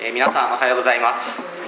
皆さんおはようございます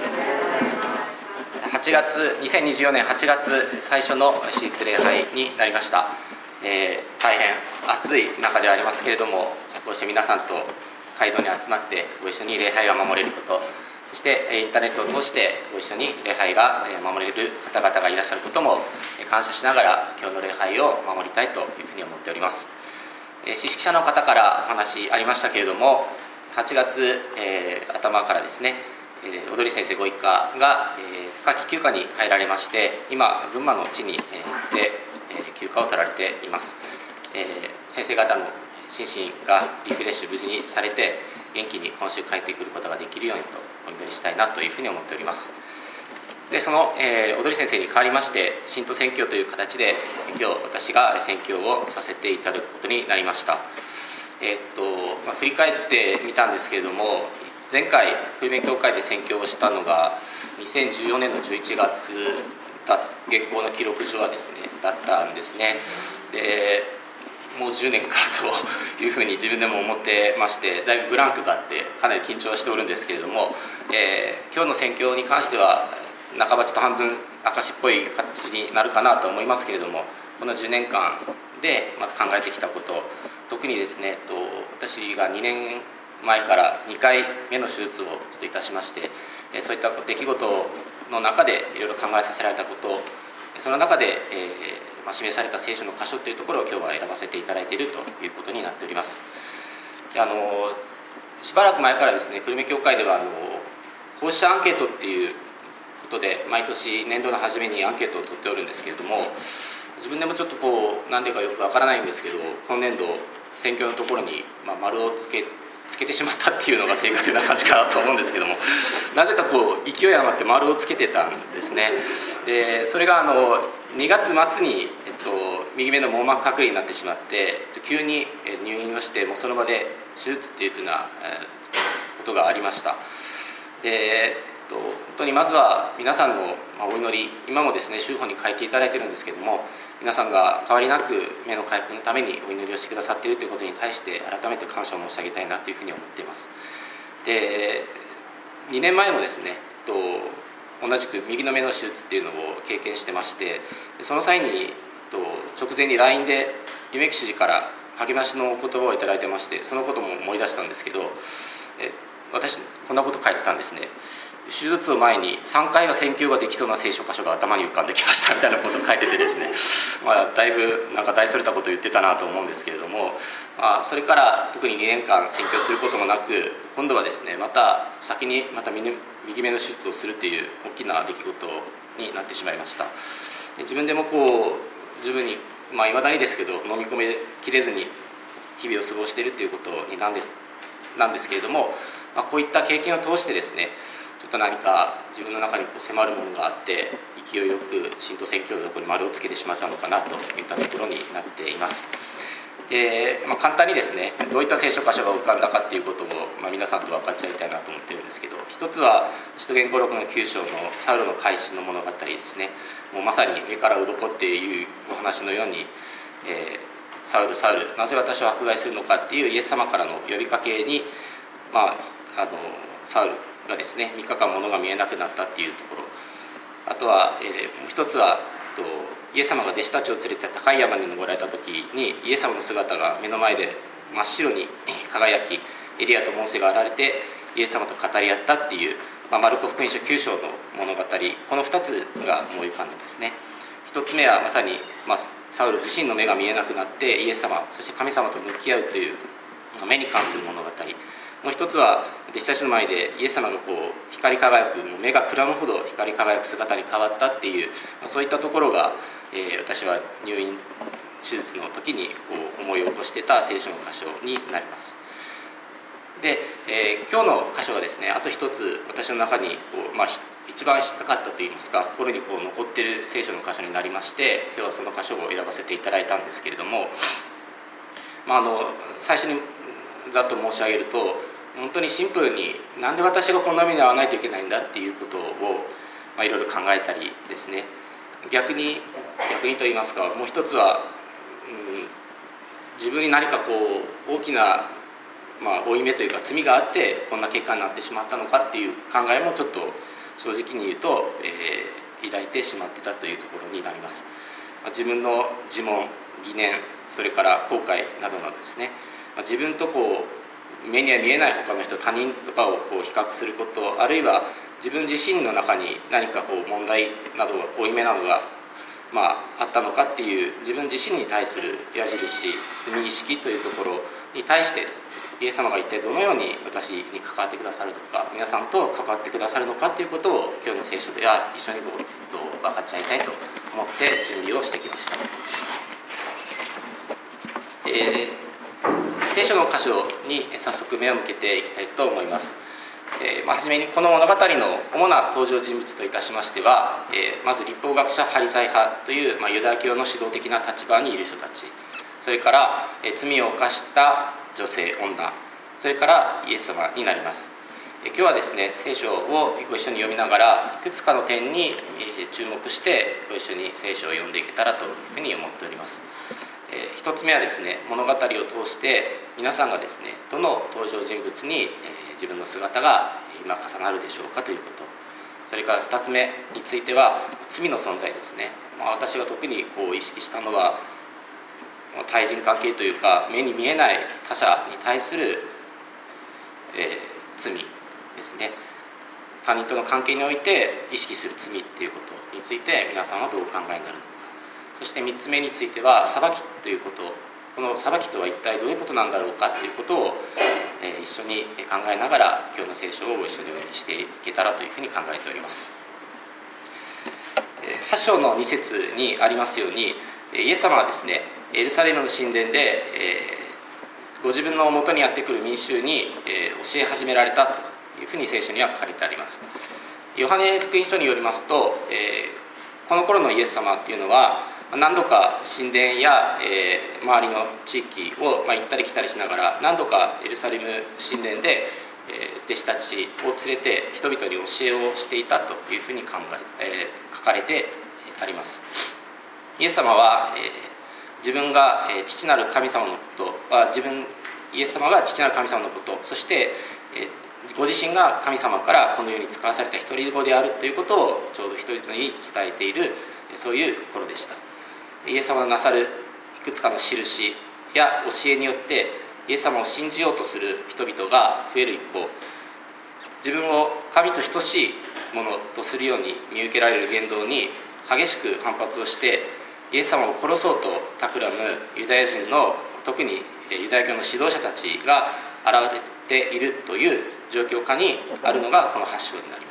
。2024年8月最初の私立礼拝になりました。大変暑い中ではありますけれども、こうして皆さんと街道に集まってご一緒に礼拝が守れること、そしてインターネットを通してご一緒に礼拝が守れる方々がいらっしゃることも感謝しながら、今日の礼拝を守りたいというふうに思っております。知識者の方からお話ありましたけれども、8月、頭からですね、踊り先生ご一家が、夏季休暇に入られまして、今群馬の地に、で休暇を取られています。先生方の心身がリフレッシュ無事にされて、元気に今週帰ってくることができるようにとお祈りしたいなというふうに思っております。でその、踊り先生に代わりまして信徒宣教という形で今日私が宣教をさせていただくことになりました。振り返ってみたんですけれども、前回久留米教会で宣教をしたのが2014年の11月現行の記録上はですねだったんですね。でもう10年かというふうに自分でも思ってまして、だいぶブランクがあってかなり緊張はしておるんですけれども、今日の宣教に関しては半ばちょっと半分証っぽい形になるかなと思いますけれども、この10年間でまた考えてきたこと、特にですね、私が2年前から2回目の手術をちょっといたしまして、そういった出来事の中でいろいろ考えさせられたこと、その中で、示された聖書の箇所というところを今日は選ばせていただいているということになっております。でしばらく前からですね、久留米教会では奉仕者アンケートっていうことで毎年年度の初めにアンケートを取っておるんですけれども、自分でもちょっと何でかよくわからないんですけど、今年度宣教のところに、丸をつけてしまったっていうのが正確な感じかなと思うんですけども、なぜか勢い余って丸をつけてたんですね。でそれが2月末に、右目の網膜剥離になってしまって、急に入院をして、もうその場で手術っていうふうなことがありました。で本当にまずは皆さんのお祈り、今もですね週報に書いていただいているんですけども、皆さんが変わりなく目の回復のためにお祈りをしてくださっているということに対して改めて感謝を申し上げたいなというふうに思っています。で2年前もですね同じく右の目の手術っていうのを経験してまして、その際に直前に LINE で夢吉寺から励ましの言葉をいただいてまして、そのことも思い出したんですけど、私こんなこと書いてたんですね。手術を前に3回は宣教ができそうな聖書箇所が頭に浮かんできましたみたいなことを書いててですね、だいぶ大それたことを言ってたなと思うんですけれども、それから特に2年間宣教することもなく、今度はですね先に右目の手術をするという大きな出来事になってしまいました。で自分でも十分にいまだにですけど飲み込めきれずに日々を過ごしているということになんですけれども、こういった経験を通してですね、ちょっと何か自分の中に迫るものがあって、勢いよく信徒宣教のところに丸をつけてしまったのかなといったところになっています。で簡単にですね、どういった聖書箇所が浮かんだかっていうことを、皆さんと分かっちゃいたいなと思ってるんですけど、一つは使徒言語録の9章のサウルの改心の物語ですね。もうまさに目から鱗っていうお話のように、サウルサウル、なぜ私を迫害するのかっていうイエス様からの呼びかけに、サウルがですね3日間物が見えなくなったっていうところ、あとは、もう一つはイエス様が弟子たちを連れて高い山に登られた時に、イエス様の姿が目の前で真っ白に輝き、エリアとモーセが現れてイエス様と語り合ったっていう、マルコ福音書9章の物語、この2つが思い浮かんでですね、1つ目はまさに、サウル自身の目が見えなくなってイエス様、そして神様と向き合うという目に関する物語、もう一つは弟子たちの前でイエス様が光り輝く、目がくらむほど光り輝く姿に変わったっていう、そういったところが、私は入院手術の時に思い起こしてた聖書の箇所になります。で、今日の箇所がですね、あと一つ私の中に一番引っかかったといいますか、心に残っている聖書の箇所になりまして、今日はその箇所を選ばせていただいたんですけれども、最初にざっと申し上げると、本当にシンプルになんで私がこんな目に遭わないといけないんだっていうことを、いろいろ考えたりですね、逆にといいますか、もう一つは、自分に何か大きな、 負い目というか罪があってこんな結果になってしまったのかっていう考えもちょっと正直に言うと、抱いてしまってたというところになります。自分の自問疑念、それから後悔などなどですね、自分と目には見えない他の人、他人とかを比較すること、あるいは自分自身の中に何か問題など負い目などがあったのかっていう自分自身に対する矢印、罪意識というところに対してイエス様が一体どのように私に関わってくださるのか、皆さんと関わってくださるのかということを今日の聖書では一緒に分かち合いたいと思って準備をしてきました。聖書の箇所に早速目を向けていきたいと思います。はじめにこの物語の主な登場人物といたしましては、まず律法学者パリサイ派という、ユダヤ教の指導的な立場にいる人たち、それから、罪を犯した女性、女、それからイエス様になります。今日はですね、聖書をご一緒に読みながらいくつかの点に注目してご一緒に聖書を読んでいけたらというふうに思っております。一つ目はですね、物語を通して皆さんがですね、どの登場人物に自分の姿が今重なるでしょうかということ、それから二つ目については罪の存在ですね。私が特に意識したのは対人関係というか、目に見えない他者に対する、罪ですね。他人との関係において意識する罪っていうことについて皆さんはどうお考えになるのか。そして3つ目については裁きということ、この裁きとは一体どういうことなんだろうかということを、一緒に考えながら今日の聖書をご一緒にお読みしていけたらというふうに考えております。8章の2節にありますように、イエス様はですね、エルサレムの神殿で、ご自分の元にやってくる民衆に、教え始められたというふうに聖書には書かれてあります。ヨハネ福音書によりますと、この頃のイエス様っていうのは何度か神殿や、周りの地域を、行ったり来たりしながら何度かエルサレム神殿で、弟子たちを連れて人々に教えをしていたというふうに書かれてあります。イエス様は、自分が父なる神様のことはイエス様が父なる神様のこと、そして、ご自身が神様からこの世に使わされた独り子であるということをちょうど人々に伝えている、そういう頃でした。イエス様がなさるいくつかの印や教えによってイエス様を信じようとする人々が増える一方、自分を神と等しいものとするように見受けられる言動に激しく反発をしてイエス様を殺そうと企むユダヤ人の、特にユダヤ教の指導者たちが現れているという状況下にあるのがこの8章になります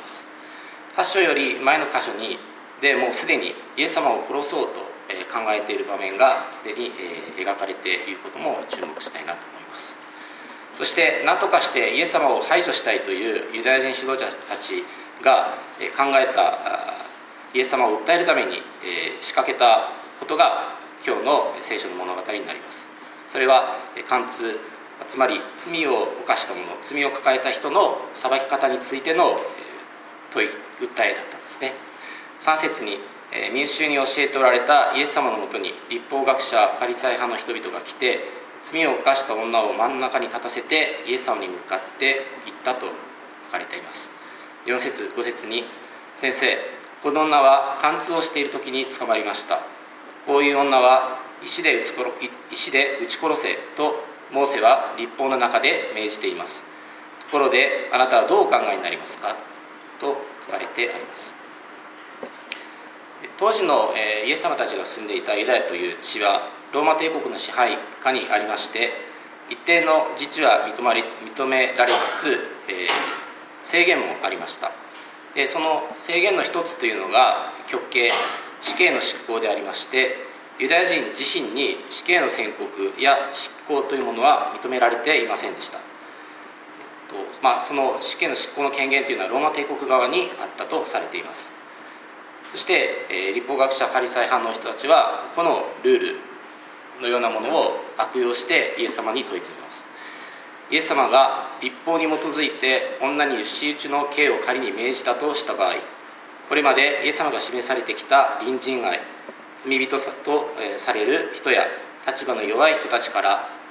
。8章より前の箇所でもうすでにイエス様を殺そうと考えている場面がすでに描かれていることも注目したいなと思います。そして何とかしてイエス様を排除したいというユダヤ人指導者たちが考えたイエス様を訴えるために仕掛けたことが今日の聖書の物語になります。それは貫通、つまり罪を犯した者、罪を抱えた人の裁き方についての訴えだったんですね。3節に民衆に教えておられたイエス様のもとに律法学者パリサイ派の人々が来て、罪を犯した女を真ん中に立たせてイエス様に向かって言ったと書かれています。4節5節に、先生、この女は貫通をしている時に捕まりました。こういう女は石で撃ち殺せとモーセは律法の中で命じています。ところであなたはどうお考えになりますかと書かれてあります。当時のイエス様たちが住んでいたユダヤという地はローマ帝国の支配下にありまして、一定の自治は認められつつ、制限もありました。でその制限の一つというのが極刑、死刑の執行でありまして、ユダヤ人自身に死刑の宣告や執行というものは認められていませんでした。その死刑の執行の権限というのはローマ帝国側にあったとされています。そして、律法学者パリサイ派の人たちはこのルールのようなものを悪用してイエス様に問い詰めます。イエス様が律法に基づいて女に牛打ちの刑を仮に命じたとした場合、これまでイエス様が示されてきた隣人愛、罪人とされる人や立場の弱い人たちから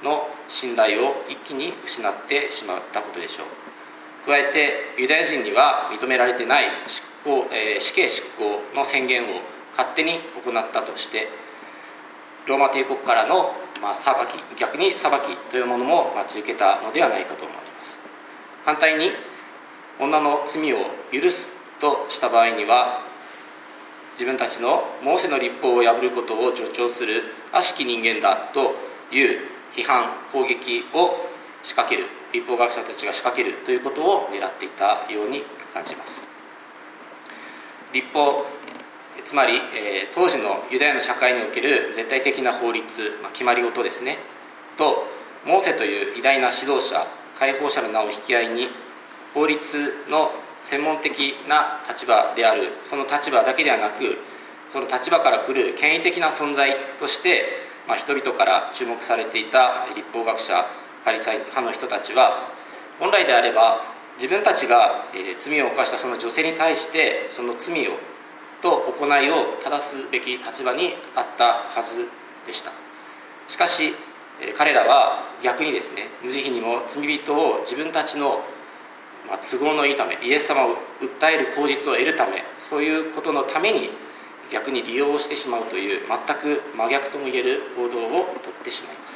の信頼を一気に失ってしまったことでしょう。加えてユダヤ人には認められてない死刑執行の宣言を勝手に行ったとして、ローマ帝国からの逆に裁きというものも待ち受けたのではないかと思われます。反対に女の罪を許すとした場合には、自分たちのモーセの律法を破ることを助長する悪しき人間だという批判攻撃を仕掛ける、律法学者たちが仕掛けるということを狙っていたように感じます。律法、つまり、当時のユダヤの社会における絶対的な法律、決まり事ですねと、モーセという偉大な指導者、解放者の名を引き合いに、法律の専門的な立場である、その立場だけではなく、その立場から来る権威的な存在として、人々から注目されていた律法学者、パリサイ派の人たちは、本来であれば自分たちが罪を犯したその女性に対して、その罪と行いを正すべき立場にあったはずでした。しかし彼らは逆にですね、無慈悲にも罪人を自分たちの都合のいいため、イエス様を訴える口実を得るため、そういうことのために逆に利用してしまうという、全く真逆ともいえる行動をとってしまいます。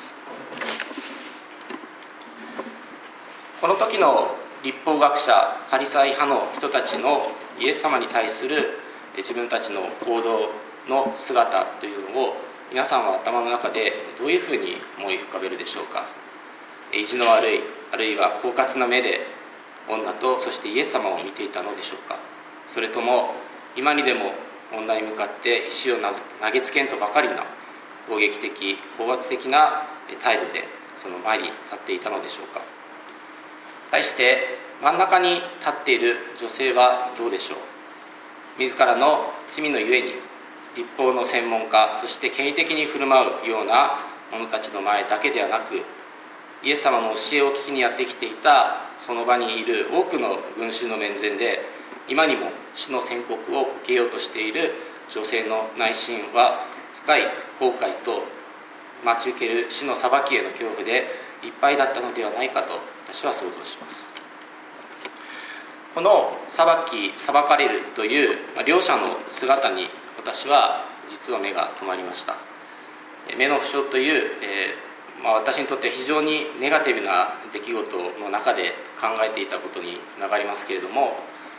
この時の律法学者、パリサイ派の人たちのイエス様に対する自分たちの行動の姿というのを、皆さんは頭の中でどういうふうに思い浮かべるでしょうか。意地の悪い、あるいは狡猾な目で女と、そしてイエス様を見ていたのでしょうか。それとも今にでも女に向かって石を投げつけんとばかりな攻撃的、高圧的な態度でその前に立っていたのでしょうか。対して真ん中に立っている女性はどうでしょう。自らの罪のゆえに律法の専門家、そして権威的に振る舞うような者たちの前だけではなく、イエス様の教えを聞きにやってきていたその場にいる多くの群衆の面前で、今にも死の宣告を受けようとしている女性の内心は、深い後悔と待ち受ける死の裁きへの恐怖でいっぱいだったのではないかと私は想像します。この裁かれるという、両者の姿に私は実は目が留まりました。目の負傷という、私にとって非常にネガティブな出来事の中で考えていたことにつながりますけれども、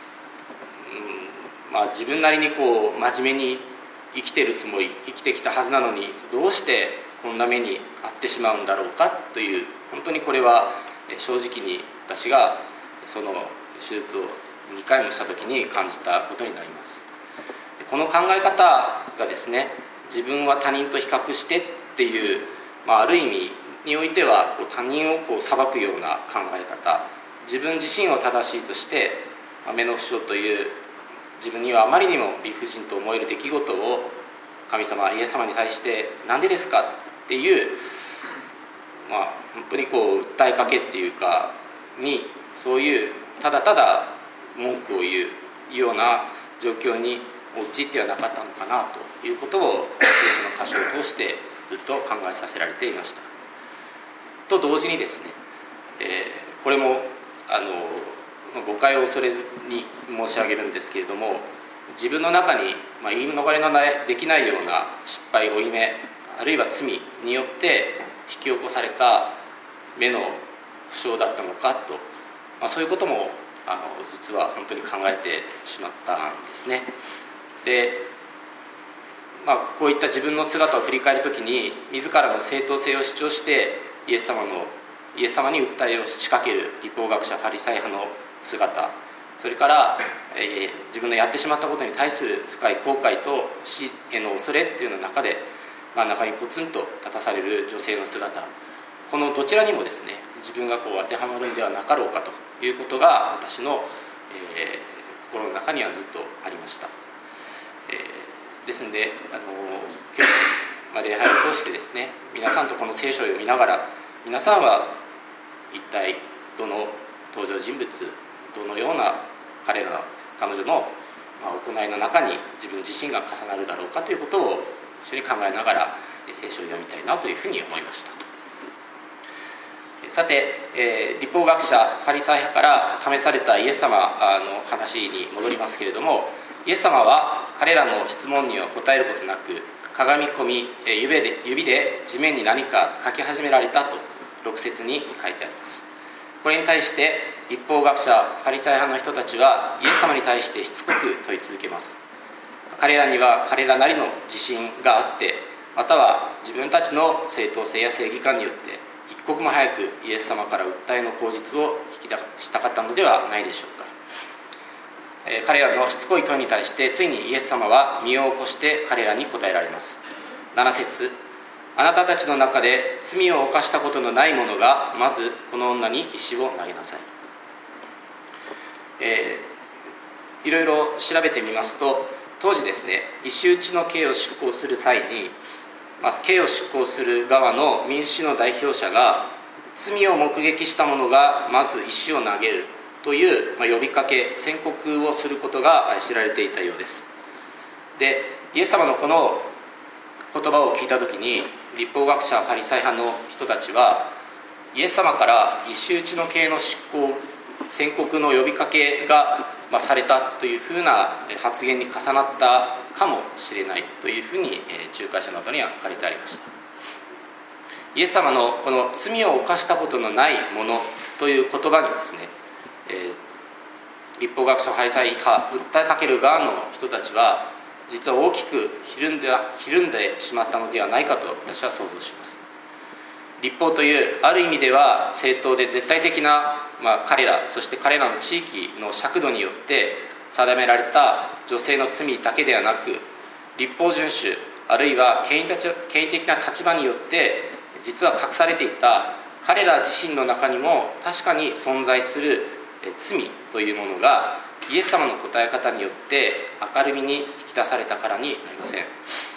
自分なりに真面目に生きているつもり、生きてきたはずなのに、どうしてこんな目に遭ってしまうんだろうかという、本当にこれは正直に私がその手術を2回もした時に感じたことになります。この考え方がですね、自分は他人と比較してっていう、ある意味においては他人を裁くような考え方、自分自身を正しいとして目の不傷という、自分にはあまりにも理不尽と思える出来事を神様、イエス様に対してなんでですかっていう、本当に訴えかけっていうかに、そういうただただ文句を言うような状況に陥ってはなかったのかなということを聖書の箇所を通してずっと考えさせられていました。と同時にですね、これも誤解を恐れずに申し上げるんですけれども、自分の中に言い逃れのできないような失敗、負い目、あるいは罪によって引き起こされた目の負傷だったのかと、そういうことも実は本当に考えてしまったんですね。で、こういった自分の姿を振り返るときに、自らの正当性を主張してイエス様に訴えを仕掛ける律法学者、パリサイ派の姿、それから、自分のやってしまったことに対する深い後悔と死への恐れっていうの中で真ん中にポツンと立たされる女性の姿、このどちらにもですね、自分が当てはまるんではなかろうかということが私の、心の中にはずっとありました。ですので今日、礼拝を通してですね、皆さんとこの聖書を読みながら、皆さんは一体どの登場人物、どのような彼女の行いの中に自分自身が重なるだろうかということを一緒に考えながら聖書を読みたいなというふうに思いました。 さて、律法学者ファリサイ派から試されたイエス様の話に戻りますけれども、イエス様は彼らの質問には答えることなく、かがみ込み指で地面に何か書き始められたと6節に書いてあります。これに対して律法学者ファリサイ派の人たちはイエス様に対してしつこく問い続けます。彼らには彼らなりの自信があって、または自分たちの正当性や正義感によって一刻も早くイエス様から訴えの口実を引き出したかったのではないでしょうか。彼らのしつこい問いに対してついにイエス様は身を起こして彼らに答えられます。7節、あなたたちの中で罪を犯したことのない者がまずこの女に石を投げなさい。いろいろ調べてみますと、当時ですね、石打ちの刑を執行する際に、刑を執行する側の民主の代表者が罪を目撃した者がまず石を投げるという呼びかけ、宣告をすることが知られていたようです。で、イエス様のこの言葉を聞いたときに、律法学者ファリサイ派の人たちはイエス様から石打ちの刑の執行、宣告の呼びかけがされたというふうな発言に重なったかもしれないというふうに仲介書などには書かれてありました。イエス様のこの罪を犯したことのない者という言葉にですね、律法学者ファリサイ派、訴えかける側の人たちは実は大きくひるんでしまったのではないかと私は想像します。律法というある意味では正当で絶対的な、彼ら、そして彼らの地域の尺度によって定められた女性の罪だけではなく、律法遵守あるいは権威的な立場によって実は隠されていた彼ら自身の中にも確かに存在する罪というものがイエス様の答え方によって明るみに引き出されたからになりません。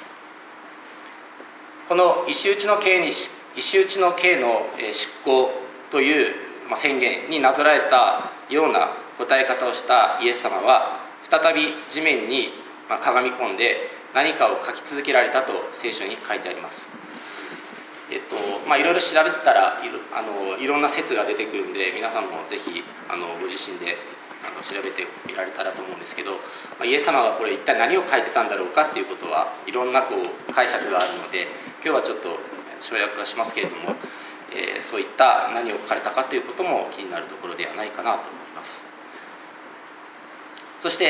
この石打ちの刑の執行という宣言になぞらえたような答え方をしたイエス様は再び地面にかがみ込んで何かを書き続けられたと聖書に書いてあります。いろいろ調べてたらいろんな説が出てくるんで、皆さんもぜひご自身で調べてみられたらと思うんですけど、イエス様がこれ一体何を書いてたんだろうかっていうことはいろんな解釈があるので、今日はちょっと省略はしますけれども、そういった何を書かれたかということも気になるところではないかなと思います。そして、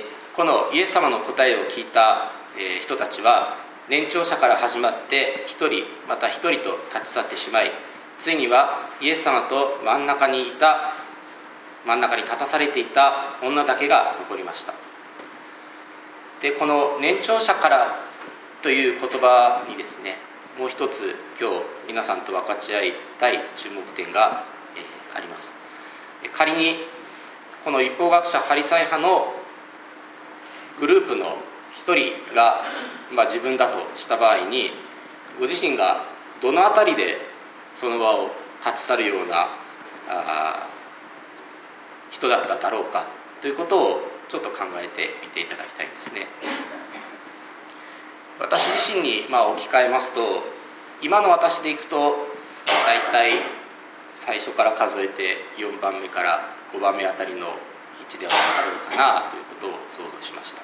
このイエス様の答えを聞いた、人たちは年長者から始まって一人また一人と立ち去ってしまい、ついにはイエス様と真ん中に立たされていた女だけが残りました。で、この年長者からという言葉にですね、もう一つ今日皆さんと分かち合いたい注目点があります。仮にこの律法学者ファリサイ派のグループの一人が、自分だとした場合に、ご自身がどのあたりでその場を立ち去るような人だっただろうかということをちょっと考えてみていただきたいんですね。私自身に置き換えますと、今の私でいくとだいたい最初から数えて4番目から5番目あたりの位置ではなかろうかなということを想像しました。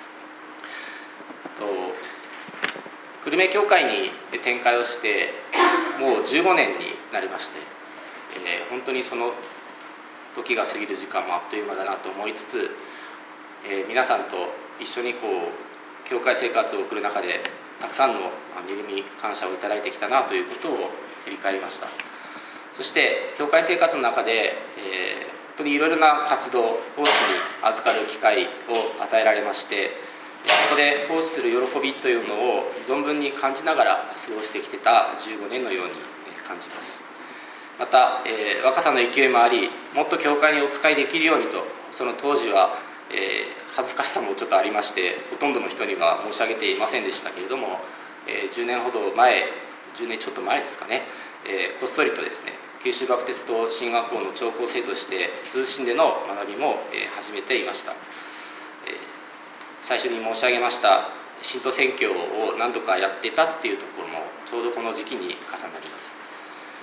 久留米教会に展開をしてもう15年になりまして、本当にその時が過ぎる時間もあっという間だなと思いつつ、皆さんと一緒に教会生活を送る中でたくさんの恵み感謝をいただいてきたなということを振り返りました。そして教会生活の中で、本当にいろいろな活動、奉仕に預かる機会を与えられまして、そこで奉仕する喜びというのを存分に感じながら過ごしてきてた15年のように感じます。また、若さの勢いもあり、もっと教会にお仕えできるようにと、その当時は、恥ずかしさもちょっとありまして、ほとんどの人には申し上げていませんでしたけれども、10年ちょっと前ですかね、こっそりとですね、九州バプテスト神学校の聴講生として通信での学びも始めていました。最初に申し上げました信徒宣教を何度かやっていたっていうところもちょうどこの時期に重なります。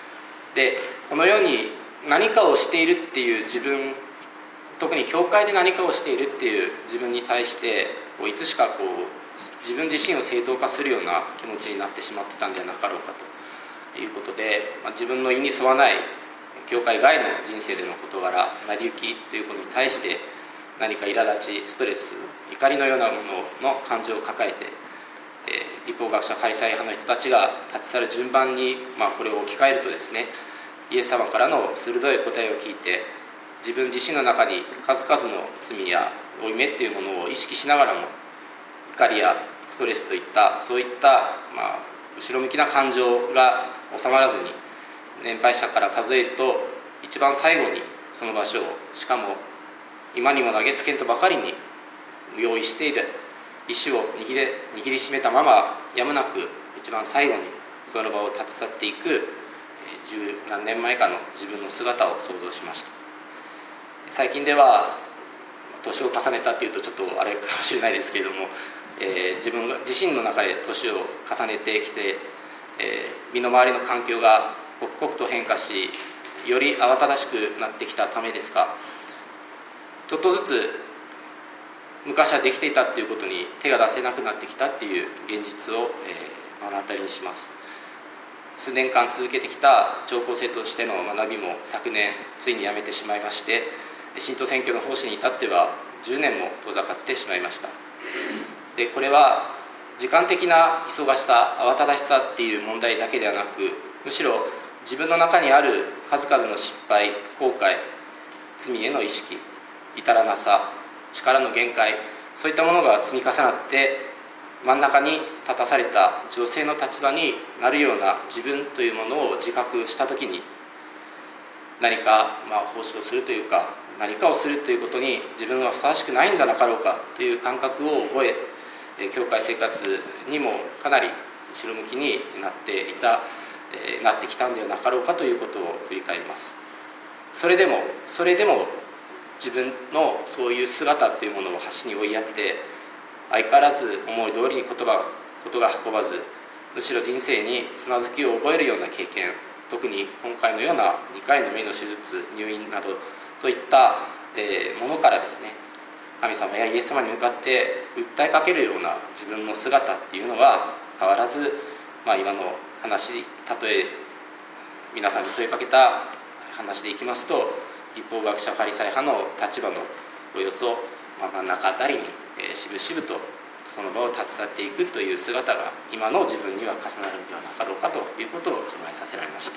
でこのように何かをしているっていう自分、特に教会で何かをしているっていう自分に対していつしか自分自身を正当化するような気持ちになってしまってたんではなかろうかということで、自分の意に沿わない教会外の人生での事柄、成り行きということに対して何か苛立ち、ストレス、怒りのようなものの感情を抱えて、立法学者ファリサイ派の人たちが立ち去る順番に、これを置き換えるとですね、イエス様からの鋭い答えを聞いて、自分自身の中に数々の罪や負い目っていうものを意識しながらも、怒りやストレスといったそういった、後ろ向きな感情が収まらずに、年配者から数えると一番最後にその場所を、しかも今にも投げつけんとばかりに用意している石を握りしめたまま、やむなく一番最後にその場を立ち去っていく十何年前かの自分の姿を想像しました。最近では年を重ねたっていうとちょっとあれかもしれないですけれども、自分自身の中で年を重ねてきて、身の回りの環境が刻々と変化し、より慌ただしくなってきたためですが、ちょっとずつ昔はできていたっていうことに手が出せなくなってきたっていう現実を目の当たりにします。数年間続けてきた聴講生としての学びも昨年ついにやめてしまいまして、信徒選挙の奉仕に至っては10年も遠ざかってしまいました。でこれは時間的な忙しさ、慌ただしさっていう問題だけではなく、むしろ自分の中にある数々の失敗、後悔、罪への意識、至らなさ、力の限界、そういったものが積み重なって真ん中に立たされた女性の立場になるような自分というものを自覚したときに、何か奉仕をするというか、何かをするということに自分はふさわしくないんじゃなかろうかという感覚を覚え、教会生活にもかなり後ろ向きになってきたんではなかろうかということを振り返ります。それでも自分のそういう姿っていうものを端に追いやって、相変わらず思い通りにことが運ばず、むしろ人生につまずきを覚えるような経験、特に今回のような2回の目の手術、入院などといったものからですね、神様やイエス様に向かって訴えかけるような自分の姿っていうのは変わらず、今の話、例え皆さんに問いかけた話でいきますと、立法学者ファリサイ派の立場のおよそ真ん中あたりにしぶしぶとその場を立ち去っていくという姿が今の自分には重なるのではなかろうかということを考えさせられました。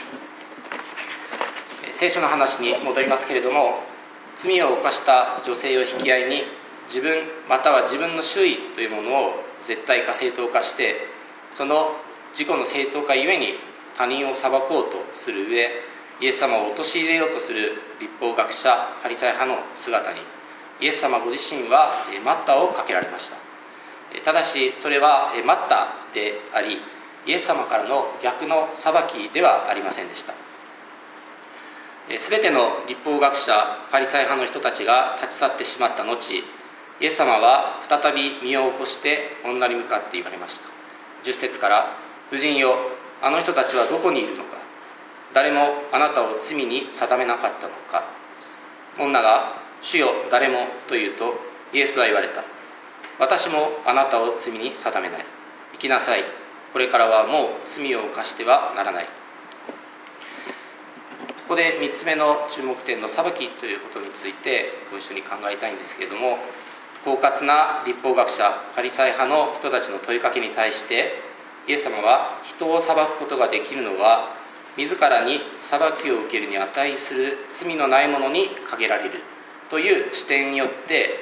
聖書の話に戻りますけれども、罪を犯した女性を引き合いに、自分または自分の周囲というものを絶対化正当化して、その自己の正当化ゆえに他人を裁こうとする上、イエス様を陥れようとする立法学者ファリサイ派の姿に、イエス様ご自身は待ったをかけられました。ただしそれは待ったであり、イエス様からの逆の裁きではありませんでした。すべての立法学者ファリサイ派の人たちが立ち去ってしまった後、イエス様は再び身を起こして女に向かって言われました。10節から、婦人よ、あの人たちはどこにいるのか、誰もあなたを罪に定めなかったのか。女が、主よ、誰もと言うと、イエスは言われた。私もあなたを罪に定めない。行きなさい。これからはもう罪を犯してはならない。ここで3つ目の注目点の裁きということについてご一緒に考えたいんですけれども、狡猾な立法学者ファリサイ派の人たちの問いかけに対して、イエス様は人を裁くことができるのは自らに裁きを受けるに値する罪のないものに限られるという視点によって、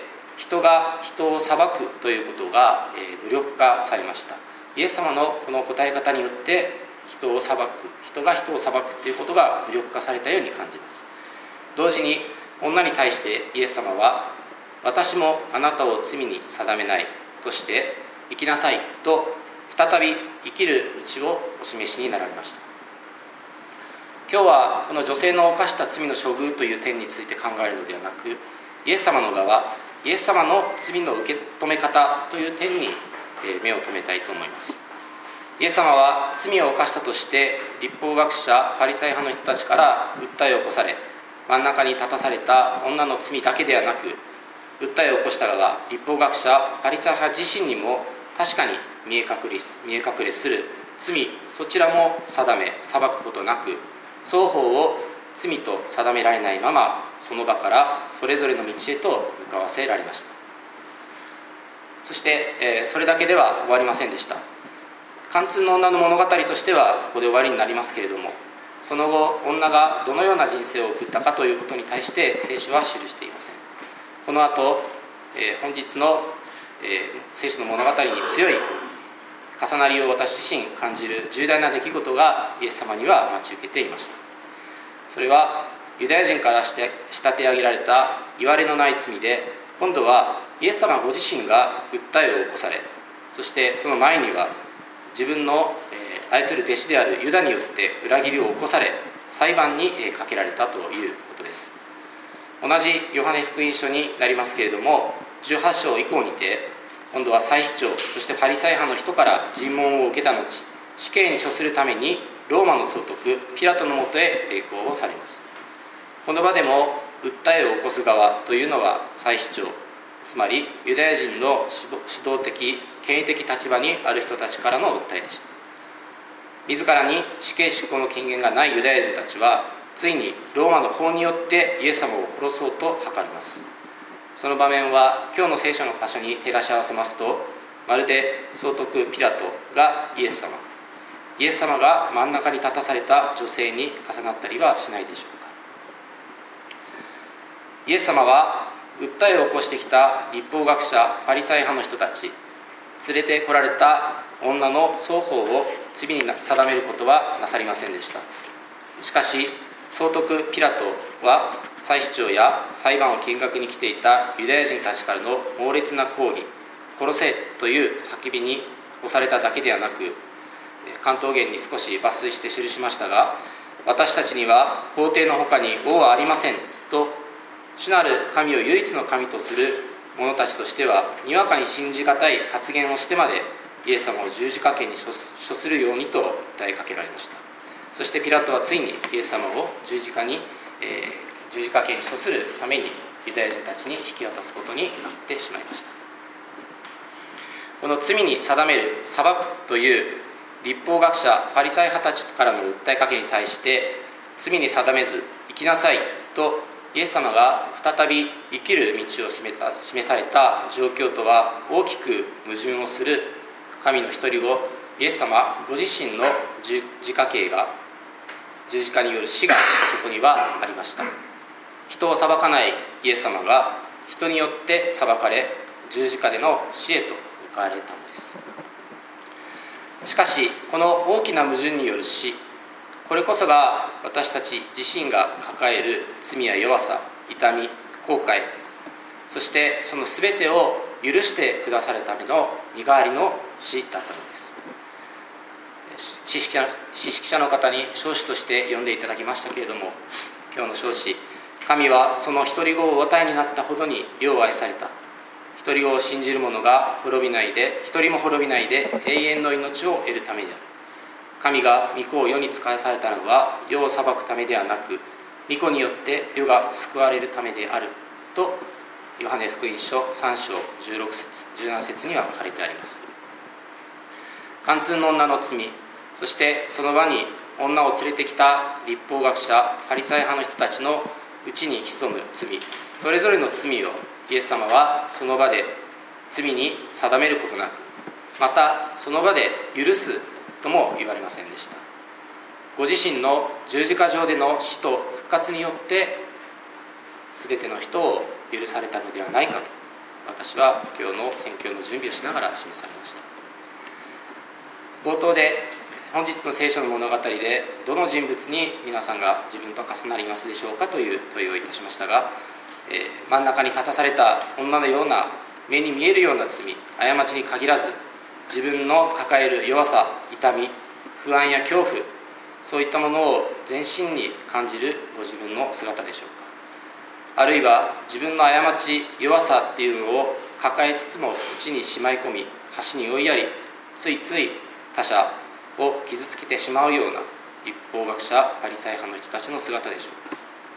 人が人を裁くということが無力化されました。イエス様のこの答え方によって人が人を裁くということが無力化されたように感じます。同時に女に対してイエス様は、私もあなたを罪に定めないとして、生きなさいと再び生きる道をお示しになられました。今日はこの女性の犯した罪の処遇という点について考えるのではなく、イエス様の側、イエス様の罪の受け止め方という点に目を留めたいと思います。 イエス様は罪を犯したとして律法学者ファリサイ派の人たちから訴えを起こされ、真ん中に立たされた女の罪だけではなく、訴えを起こしたが律法学者ファリサイ派自身にも確かに見え隠れする罪そちらも定め裁くことなく、双方を罪と定められないままその場からそれぞれの道へと向かわせられました。そして、それだけでは終わりませんでした。貫通の女の物語としてはここで終わりになりますけれども、その後女がどのような人生を送ったかということに対して聖書は記していません。この後、本日の、聖書の物語に強い重なりを私自身感じる重大な出来事がイエス様には待ち受けていました。それはユダヤ人から仕立て上げられたいわれのない罪で、今度はイエス様ご自身が訴えを起こされ、そしてその前には自分の愛する弟子であるユダによって裏切りを起こされ、裁判にかけられたということです。同じヨハネ福音書になりますけれども、18章以降にて今度は祭司長そしてパリサイ派の人から尋問を受けた後、死刑に処するためにローマの総督ピラトのもとへ励行をされます。この場でも訴えを起こす側というのは祭司長、つまりユダヤ人の指導的権威的立場にある人たちからの訴えでした。自らに死刑執行の権限がないユダヤ人たちはついにローマの法によってイエス様を殺そうと図ります。その場面は今日の聖書の箇所に照らし合わせますと、まるで総督ピラトがイエス様が真ん中に立たされた女性に重なったりはしないでしょうか。イエス様は訴えを起こしてきた律法学者ファリサイ派の人たち、連れてこられた女の双方を罪に定めることはなさりませんでした。しかし総督ピラトは祭司長や裁判を見学に来ていたユダヤ人たちからの猛烈な抗議、殺せという叫びに押されただけではなく、関東原に少し抜粋して記しましたが、私たちには法廷の他に王はありませんと、主なる神を唯一の神とする者たちとしてはにわかに信じがたい発言をしてまでイエス様を十字架刑に処するようにと訴えかけられました。そしてピラトはついにイエス様を十字架刑に処するためにユダヤ人たちに引き渡すことになってしまいました。この罪に定める裁くという律法学者ファリサイ派たちからの訴えかけに対して、罪に定めず生きなさいとイエス様が再び生きる道を示された状況とは大きく矛盾をする神の一人子イエス様ご自身の十字架刑が、十字架による死がそこにはありました。人を裁かないイエス様が人によって裁かれ、十字架での死へと向かわれたのです。しかしこの大きな矛盾による死、これこそが私たち自身が抱える罪や弱さ、痛み、後悔、そしてその全てを許してくださるための身代わりの死だったのです。詩式者の方に証子として読んでいただきましたけれども、今日の証子、神はその一人子をお与えになったほどに世を愛された。一人子を信じる者が一人も滅びないで永遠の命を得るためである。神が御子を世に仕えされたのは世を裁くためではなく、御子によって世が救われるためであると、ヨハネ福音書3章16節17節には書かれてあります。貫通の女の罪、そしてその場に女を連れてきた律法学者ファリサイ派の人たちのうちに潜む罪、それぞれの罪をイエス様はその場で罪に定めることなく、またその場で許すとも言われませんでした。ご自身の十字架上での死と復活によって全ての人を許されたのではないかと、私は今日の宣教の準備をしながら示されました。冒頭で本日の聖書の物語でどの人物に皆さんが自分と重なりますでしょうかという問いをいたしましたが、真ん中に立たされた女のような目に見えるような罪、過ちに限らず、自分の抱える弱さ、痛み、不安や恐怖、そういったものを全身に感じるご自分の姿でしょうか。あるいは自分の過ち、弱さっていうのを抱えつつも内にしまい込み、端に追いやり、ついつい他者、 を傷つけてしまうような律法学者パリサイ派の人たちの姿でしょうか。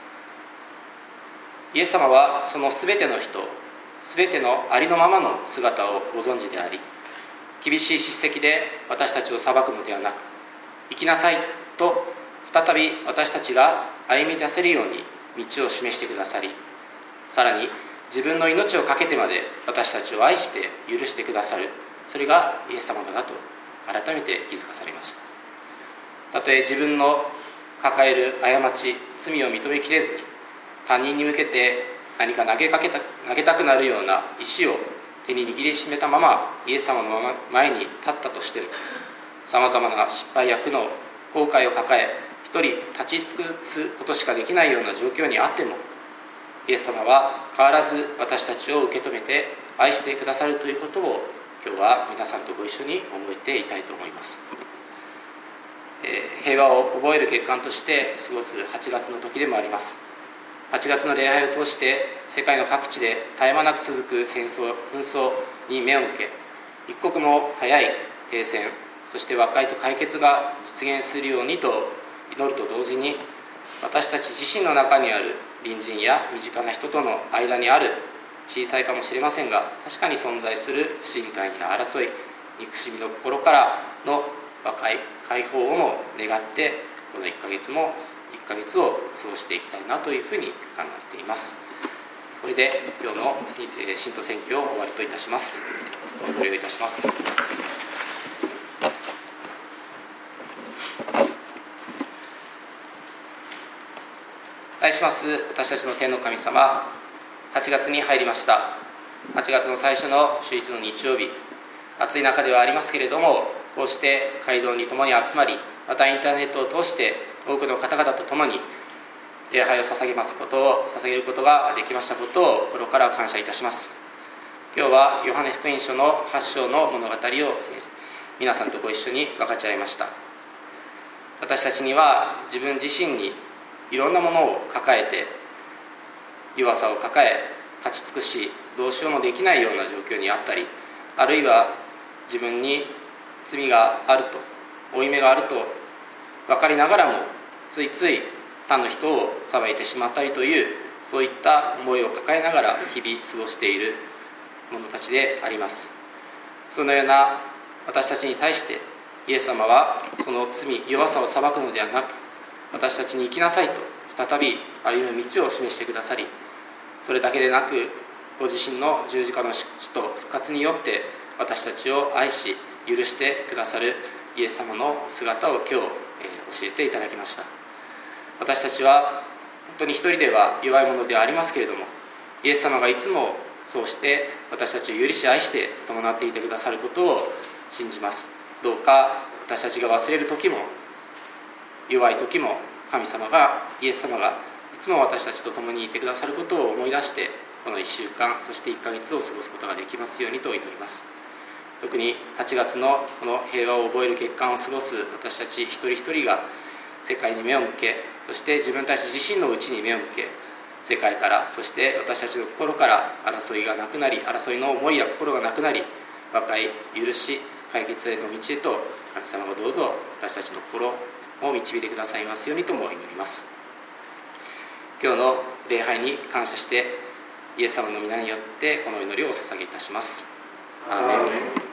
イエス様はそのすべての人、すべてのありのままの姿をご存知であり、厳しい叱責で私たちを裁くのではなく、生きなさいと再び私たちが歩み出せるように道を示してくださり、さらに自分の命を懸けてまで私たちを愛して許してくださる、それがイエス様だと改めて気づかされました。たとえ自分の抱える過ち、罪を認めきれずに他人に向けて何か投げたくなるような石を手に握りしめたままイエス様の前に立ったとしても、さまざまな失敗や苦悩、後悔を抱え一人立ち尽くすことしかできないような状況にあっても、イエス様は変わらず私たちを受け止めて愛してくださるということを今日は皆さんとご一緒に覚えていたいと思います。平和を覚える月間として過ごす8月の時でもあります。8月の礼拝を通して世界の各地で絶え間なく続く戦争、紛争に目を向け、一刻も早い停戦、そして和解と解決が実現するようにと祈ると同時に、私たち自身の中にある隣人や身近な人との間にある小さいかもしれませんが確かに存在する不信感や争い、憎しみの心からの和解、解放をも願って、この1ヶ月を過ごしていきたいなというふうに考えています。これで今日の信徒選挙を終わりといたします。ご了承いたします。愛します私たちの天の神様、8月に入りました。8月の最初の週一の日曜日、暑い中ではありますけれども、こうして街道に共に集まり、またインターネットを通して多くの方々と共に礼拝を捧げることができましたことを心から感謝いたします。今日はヨハネ福音書の8章の物語を皆さんとご一緒に分かち合いました。私たちには自分自身にいろんなものを抱えて、弱さを抱え立ち尽くし、どうしようもできないような状況にあったり、あるいは自分に罪があると、負い目があると分かりながらもついつい他の人を裁いてしまったりという、そういった思いを抱えながら日々過ごしている者たちであります。そのような私たちに対してイエス様はその罪、弱さを裁くのではなく、私たちに生きなさいと再び歩む道を示してくださり、それだけでなくご自身の十字架の死と復活によって私たちを愛し許してくださるイエス様の姿を今日、教えていただきました。私たちは本当に一人では弱いものではありますけれども、イエス様がいつもそうして私たちを許し愛して伴っていてくださることを信じます。どうか私たちが忘れる時も弱い時もイエス様がいつも私たちと共にいてくださることを思い出して、この1週間そして1ヶ月を過ごすことができますようにと祈ります。特に8月のこの平和を覚える月間を過ごす私たち一人一人が世界に目を向け、そして自分たち自身の内に目を向け、世界からそして私たちの心から争いがなくなり、争いの思いや心がなくなり、和解、許し、解決への道へと神様がどうぞ私たちの心を導いてくださいますようにとも祈ります。今日の礼拝に感謝してイエス様の皆によってこの祈りをお捧げいたします。アーメン。